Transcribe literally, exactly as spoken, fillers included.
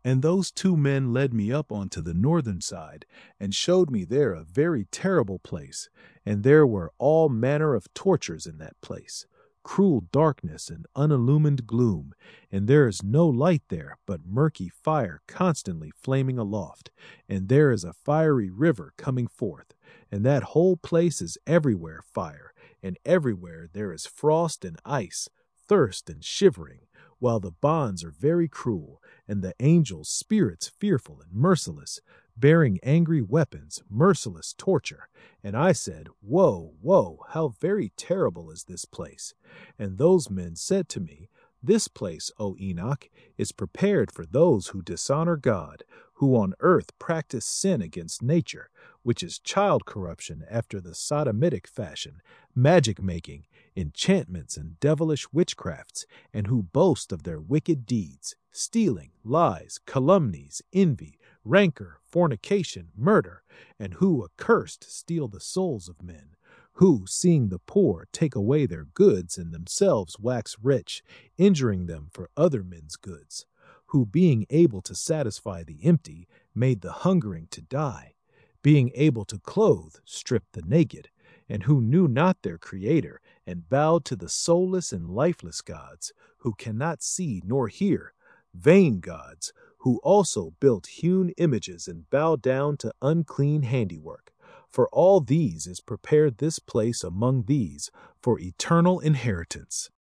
And those two men led me up onto the northern side, and showed me there a very terrible place, and there were all manner of tortures in that place, cruel darkness and unillumined gloom, and there is no light there, but murky fire constantly flaming aloft, and there is a fiery river coming forth, and that whole place is everywhere fire, and everywhere there is frost and ice, thirst and shivering, while the bonds are very cruel, and the angels spirits fearful and merciless, bearing angry weapons, merciless torture. And I said, Woe, woe, how very terrible is this place. And those men said to me, This place, O Enoch, is prepared for those who dishonor God, who on earth practice sin against nature, which is child corruption after the sodomitic fashion, magic making, enchantments and devilish witchcrafts, and who boast of their wicked deeds, stealing, lies, calumnies, envy, rancor, fornication, murder, and who, accursed, steal the souls of men, who, seeing the poor, take away their goods and themselves wax rich, injuring them for other men's goods, who, being able to satisfy the empty, made the hungering to die, being able to clothe, stripped the naked, and who knew not their Creator, and bowed to the soulless and lifeless gods, who cannot see nor hear, vain gods, who also built hewn images and bow down to unclean handiwork. For all these is prepared this place among these for eternal inheritance.